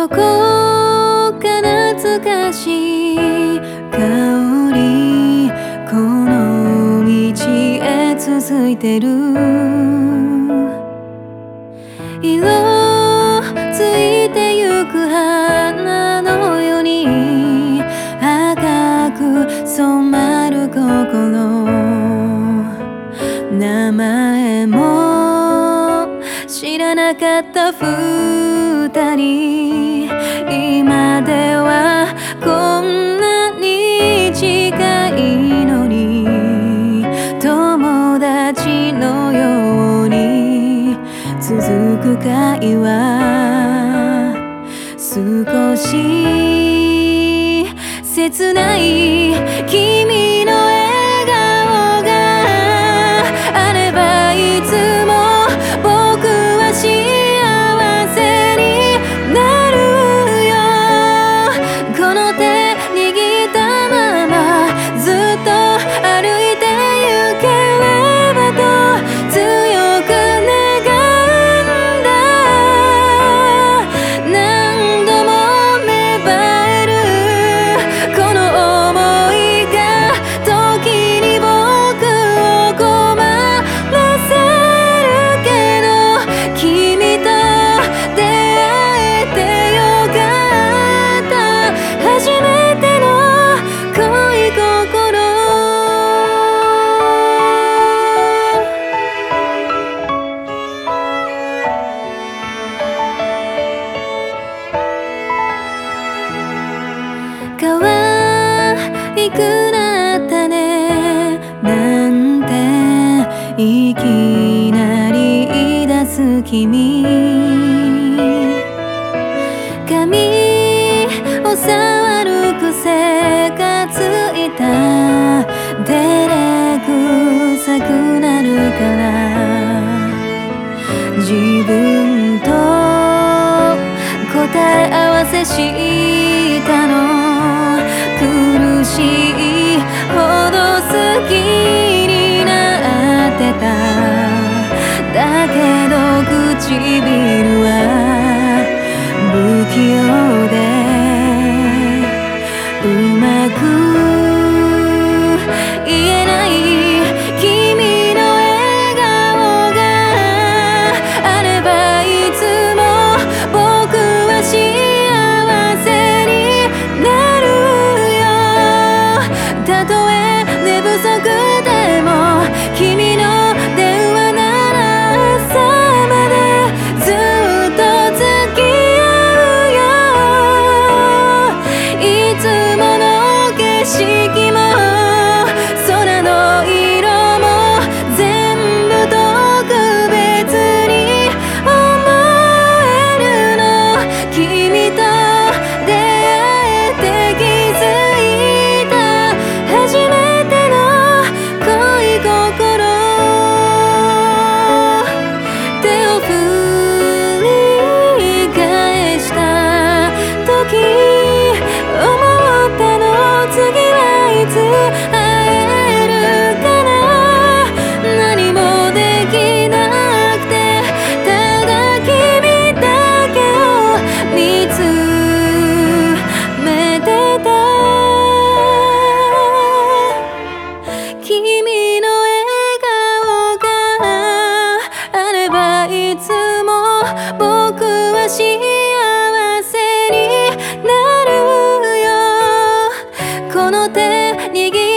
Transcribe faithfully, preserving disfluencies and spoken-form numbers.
どこか懐かしい香り、この道へ続いてる。色ついてゆく花のように赤く染まる心、名前も知らなかった二人、今ではこんなに近いのに、友達のように続く会話、少し切ない君の笑顔があれば、いつも僕は幸せになるよ。この手握ったままずっと歩いてゆければと強く願うんだ。何度も芽生えるこの想いが時に僕を困らせるけど、君と出会えてよかった。初めての恋心、可愛くなったねなんていきなり言い出す君、髪を触る癖がついた、照れくさくなるから、自分と答え合わせしたの。苦しいほど好きになってた。だけど唇は不器用でうまく言えない。君の笑顔があれば、いつも僕は幸せになるよ。たとえ寝不足でも君の電話なら朝までずっと付き合うよ。いつもの景色も空の色も全部特別に思えるの。君と出会えて気づいた初めての恋心、手を振り返した時思ったの、次はいつ会えるかな。何もできなくてただ君だけを見つめてた。君の笑顔があれば、いつも僕は幸せになるよ。この手握